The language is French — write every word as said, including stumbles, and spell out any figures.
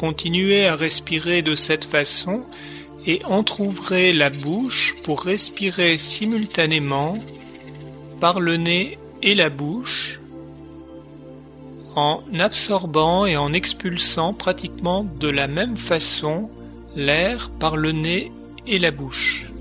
continuez à respirer de cette façon et entrouvrez la bouche pour respirer simultanément par le nez et la bouche, en absorbant et en expulsant pratiquement de la même façon l'air par le nez et la bouche.